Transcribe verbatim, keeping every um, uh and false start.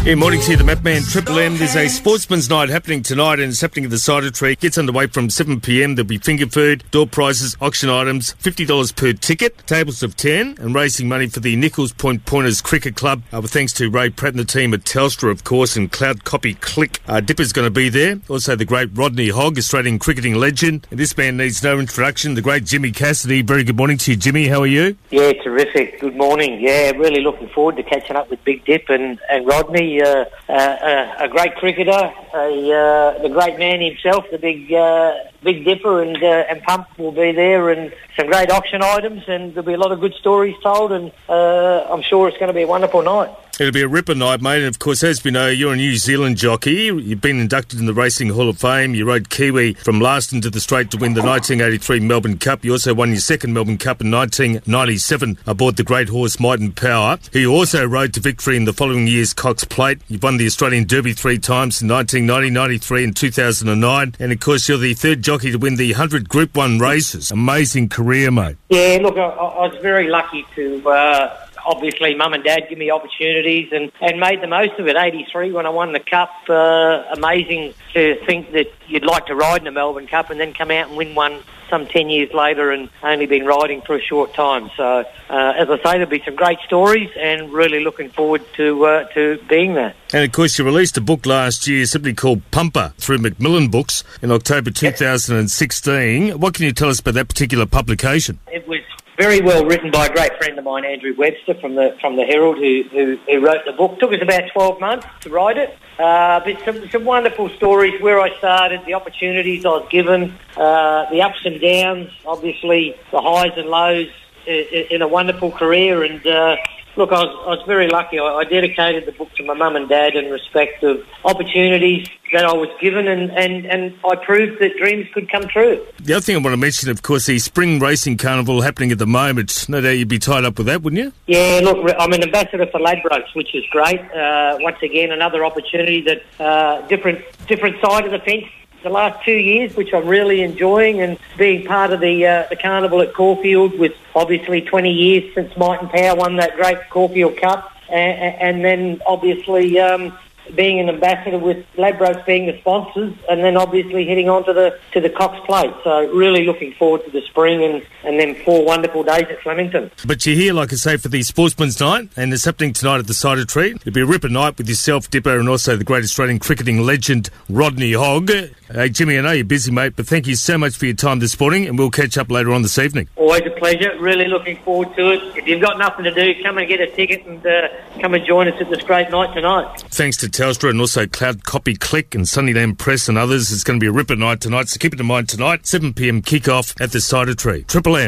Yeah, morning to you, the Map Man, Triple M. There's a sportsman's night happening tonight, and it's happening at the Cider Tree. Gets underway from seven p m. There'll be finger food, door prizes, auction items, fifty dollars per ticket, tables of ten, and raising money for the Nichols Point Pointers Cricket Club. Uh, with thanks to Ray Pratt and the team at Telstra, of course, and Cloud Copy Click. Uh, Dipper's going to be there. Also, the great Rodney Hogg, Australian cricketing legend. And this man needs no introduction, the great Jimmy Cassidy. Very good morning to you, Jimmy. How are you? Yeah, terrific. Good morning. Yeah, really looking forward to catching up with Big Dip and, and Rodney. Uh, uh, uh, a great cricketer, a, uh, the great man himself, the big uh, Big Dipper, and uh, and Pump will be there, and some great auction items, and there'll be a lot of good stories told, and uh, I'm sure it's going to be a wonderful night. It'll be a ripper night, mate. And of course, as we know, you're a New Zealand jockey. You've been inducted in the Racing Hall of Fame. You rode Kiwi from last into the straight to win the nineteen eighty-three Melbourne Cup. You also won your second Melbourne Cup in nineteen ninety-seven aboard the great horse Might and Power, who you also rode to victory in the following year's Cox Plate. You've won the Australian Derby three times in nineteen ninety, ninety-three and two thousand nine. And of course, you're the third jockey to win the one hundred Group one races. Amazing career, mate. Yeah, look, I, I was very lucky to... Uh Obviously, Mum and Dad give me opportunities and, and made the most of it. eighty-three when I won the Cup, uh, amazing to think that you'd like to ride in the Melbourne Cup and then come out and win one some ten years later and only been riding for a short time. So, uh, as I say, there'll be some great stories and really looking forward to uh, to being there. And of course, you released a book last year simply called Pumper through Macmillan Books in October two thousand sixteen. What can you tell us about that particular publication? It was very well written by a great friend of mine, Andrew Webster from the from the Herald, who, who, who wrote the book. Took us about twelve months to write it. Uh, but some, some wonderful stories, where I started, the opportunities I was given, uh, the ups and downs, obviously the highs and lows in, in a wonderful career. And uh, look, I was, I was very lucky. I, I dedicated the book to my mum and dad in respect of opportunities that I was given, and, and, and I proved that dreams could come true. The other thing I want to mention, of course, the Spring Racing Carnival happening at the moment. No doubt you'd be tied up with that, wouldn't you? Yeah, look, I'm an ambassador for Ladbrokes, which is great. Uh, once again, another opportunity that uh, different different side of the fence the last two years, which I'm really enjoying, and being part of the uh, the carnival at Caulfield, with obviously twenty years since Might and Power won that great Caulfield Cup, and, and then obviously um, being an ambassador with Ladbrokes being the sponsors, and then obviously heading on to the to the Cox Plate. So really looking forward to the spring and, and then four wonderful days at Flemington. But you're here, like I say, for the Sportsman's Night, and it's happening tonight at the Cider Tree. It'll be a ripper night with yourself, Dipper, and also the great Australian cricketing legend Rodney Hogg. Hey, Jimmy, I know you're busy, mate, but thank you so much for your time this morning, and we'll catch up later on this evening. Always a pleasure. Really looking forward to it. If you've got nothing to do, come and get a ticket and uh, come and join us at this great night tonight. Thanks to Telstra and also Cloud Copy Click and Sunnyland Press and others. It's going to be a ripper night tonight, so keep it in mind tonight. seven p m kickoff at the Cider Tree. Triple M.